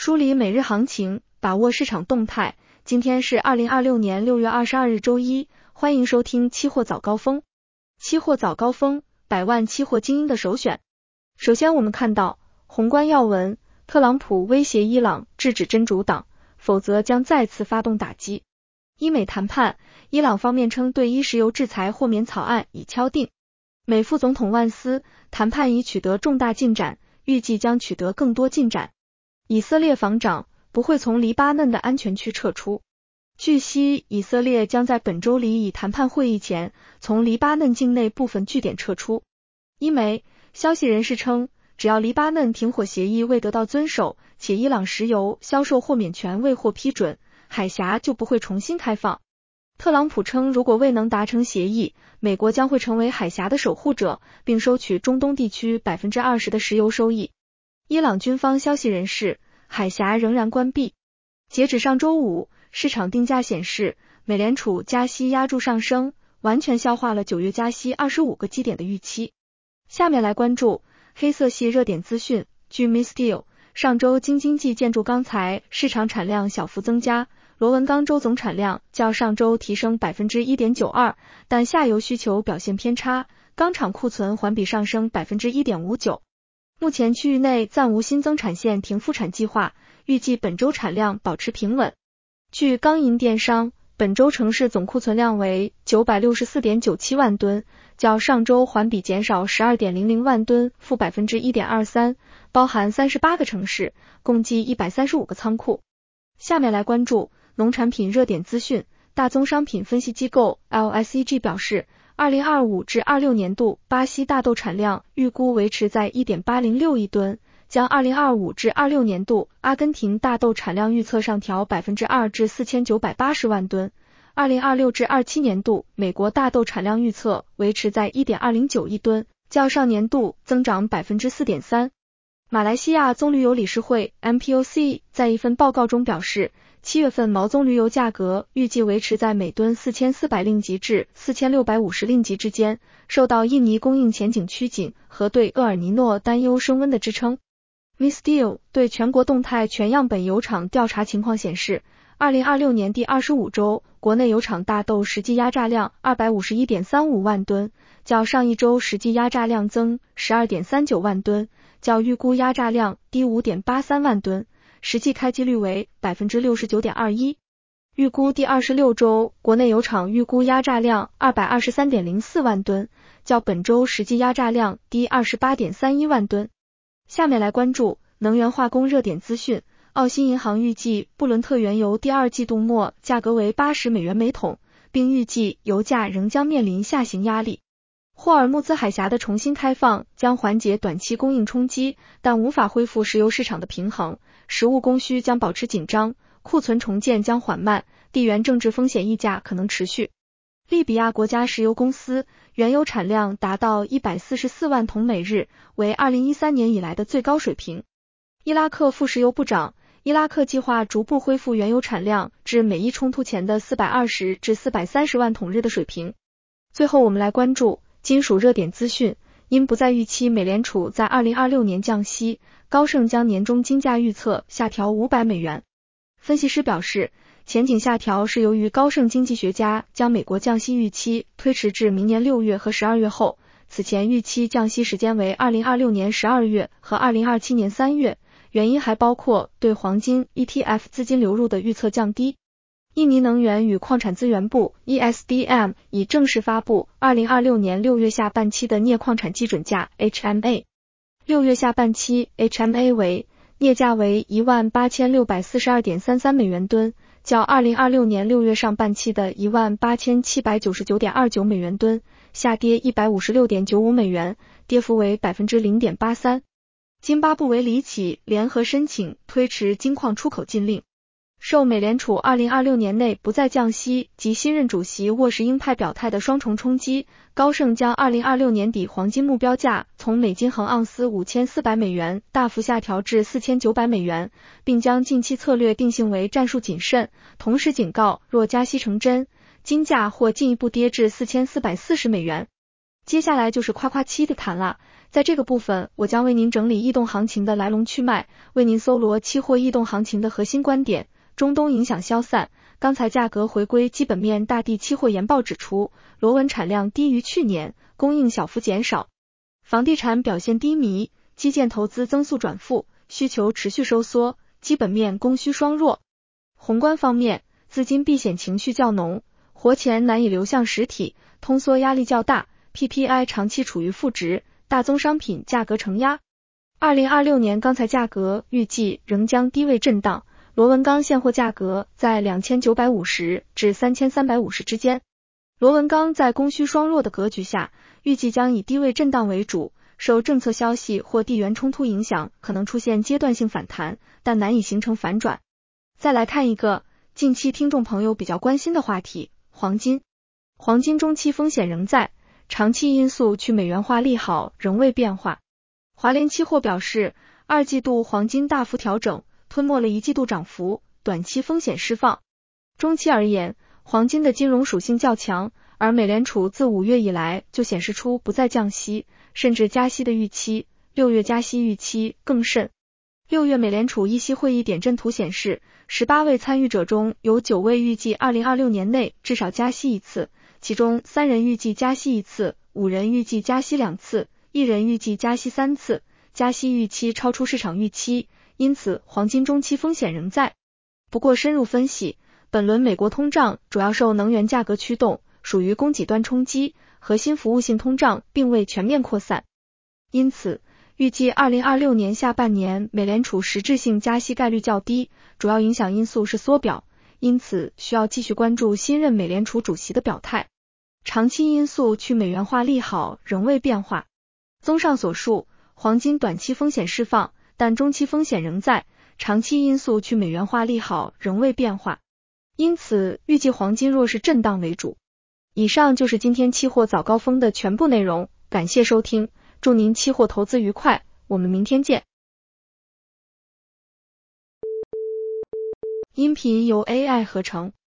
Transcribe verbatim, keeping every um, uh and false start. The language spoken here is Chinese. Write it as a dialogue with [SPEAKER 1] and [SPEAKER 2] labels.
[SPEAKER 1] 梳理每日行情，把握市场动态。今天是二零二六年六月二十二日周一，欢迎收听期货早高峰。期货早高峰，百万期货精英的首选。首先我们看到宏观要闻，特朗普威胁伊朗制止真主党，否则将再次发动打击。伊美谈判，伊朗方面称对伊石油制裁豁免草案已敲定。美副总统万斯，谈判已取得重大进展，预计将取得更多进展。以色列防长不会从黎巴嫩的安全区撤出。据悉，以色列将在本周里以谈判会议前从黎巴嫩境内部分据点撤出。伊媒消息人士称，只要黎巴嫩停火协议未得到遵守，且伊朗石油销售豁免权未获批准，海峡就不会重新开放。特朗普称，如果未能达成协议，美国将会成为海峡的守护者，并收取中东地区 百分之二十 的石油收益。伊朗军方消息人士，海峡仍然关闭。截止上周五，市场定价显示，美联储加息压住上升，完全消化了九月加息二十五个基点的预期。下面来关注黑色系热点资讯。据 Misteel， 上周京津冀建筑钢材市场产量小幅增加，螺纹钢周总产量较上周提升 百分之一点九二， 但下游需求表现偏差，钢厂库存环比上升 百分之一点五九。目前区域内暂无新增产线停复产计划，预计本周产量保持平稳。据钢银电商，本周城市总库存量为 九百六十四点九七万吨，较上周环比减少 十二点零零万吨，负 百分之一点二三， 包含三十八个城市，共计一百三十五个仓库。下面来关注农产品热点资讯。大宗商品分析机构 L S E G 表示，二零二五至二六年度巴西大豆产量预估维持在 一点八零六亿吨，将二零二五至二六年度阿根廷大豆产量预测上调 百分之二 至四千九百八十万吨。二零二六至二七年度美国大豆产量预测维持在 一点二零九亿吨，较上年度增长 百分之四点三。马来西亚棕榈油理事会 M P O C 在一份报告中表示，七月份毛棕榈油价格预计维持在每吨四千四百令吉至四千六百五十令吉之间，受到印尼供应前景趋紧和对厄尔尼诺担忧升温的支撑。Misteel 对全国动态全样本油厂调查情况显示，二零二六年第二十五周，国内油厂大豆实际压榨量 二百五十一点三五万吨，较上一周实际压榨量增 十二点三九万吨，较预估压榨量低 五点八三万吨，实际开机率为 百分之六十九点二一。预估第二十六周，国内油厂预估压榨量 二百二十三点零四万吨，较本周实际压榨量低 二十八点三一万吨。下面来关注能源化工热点资讯。澳新银行预计布伦特原油第二季度末价格为八十美元每桶，并预计油价仍将面临下行压力。霍尔木兹海峡的重新开放将缓解短期供应冲击，但无法恢复石油市场的平衡，食物供需将保持紧张，库存重建将缓慢，地缘政治风险溢价可能持续。利比亚国家石油公司原油产量达到一百四十四万桶每日，为二零一三年以来的最高水平。伊拉克副石油部长，伊拉克计划逐步恢复原油产量至美伊冲突前的四百二十至四百三十万桶日的水平。最后我们来关注金属热点资讯。因不再预期美联储在二零二六年降息，高盛将年中金价预测下调五百美元。分析师表示，前景下调是由于高盛经济学家将美国降息预期推迟至明年六月和十二月后，此前预期降息时间为二零二六年十二月和二零二七年三月，原因还包括对黄金 E T F 资金流入的预测降低。印尼能源与矿产资源部 E S D M 已正式发布二零二六年六月下半期的镍矿产基准价 H M A。六月下半期 H M A 为镍价为 一万八千六百四十二点三三美元吨，较二零二六年六月上半期的 一万八千七百九十九点二九美元吨下跌 一百五十六点九五美元，跌幅为 百分之零点八三。津巴布韦里起联合申请推迟金矿出口禁令。受美联储二零二六年内不再降息及新任主席沃什鹰派表态的双重冲击，高盛将二零二六年底黄金目标价从每斤衡盎司五千四百美元大幅下调至四千九百美元，并将近期策略定性为战术谨慎，同时警告若加息成真，金价或进一步跌至四千四百四十美元。接下来就是夸夸期的谈了， 在这个部分，我将为您整理异动行情的来龙去脉，为您搜罗期货异动行情的核心观点。中东影响消散，钢材价格回归基本面。大地期货研报指出，螺纹产量低于去年，供应小幅减少。房地产表现低迷，基建投资增速转负，需求持续收缩，基本面供需双弱。宏观方面，资金避险情绪较浓，活钱难以流向实体，通缩压力较大 ，P P I 长期处于负值，大宗商品价格承压。二零二六年钢材价格预计仍将低位震荡，螺纹钢现货价格在两千九百五十至三千三百五十之间。螺纹钢在供需双弱的格局下，预计将以低位震荡为主，受政策消息或地缘冲突影响，可能出现阶段性反弹，但难以形成反转。再来看一个近期听众朋友比较关心的话题，黄金。黄金中期风险仍在，长期因素去美元化利好仍未变化。华联期货表示，二季度黄金大幅调整，吞没了一季度涨幅，短期风险释放。中期而言，黄金的金融属性较强，而美联储自五月以来就显示出不再降息，甚至加息的预期，六月加息预期更甚。六月美联储议息会议点阵图显示，十八位参与者中有九位预计二零二六年内至少加息一次，其中三人预计加息一次，五人预计加息两次，一人预计加息三次，加息预期超出市场预期，因此黄金中期风险仍在。不过深入分析，本轮美国通胀主要受能源价格驱动，属于供给端冲击，核心服务性通胀并未全面扩散。因此预计二零二六年下半年美联储实质性加息概率较低，主要影响因素是缩表，因此需要继续关注新任美联储主席的表态。长期因素去美元化利好仍未变化。综上所述，黄金短期风险释放，但中期风险仍在，长期因素去美元化利好仍未变化。因此预计黄金弱势震荡为主。以上就是今天期货早高峰的全部内容，感谢收听，祝您期货投资愉快，我们明天见。音频由 A I 合成。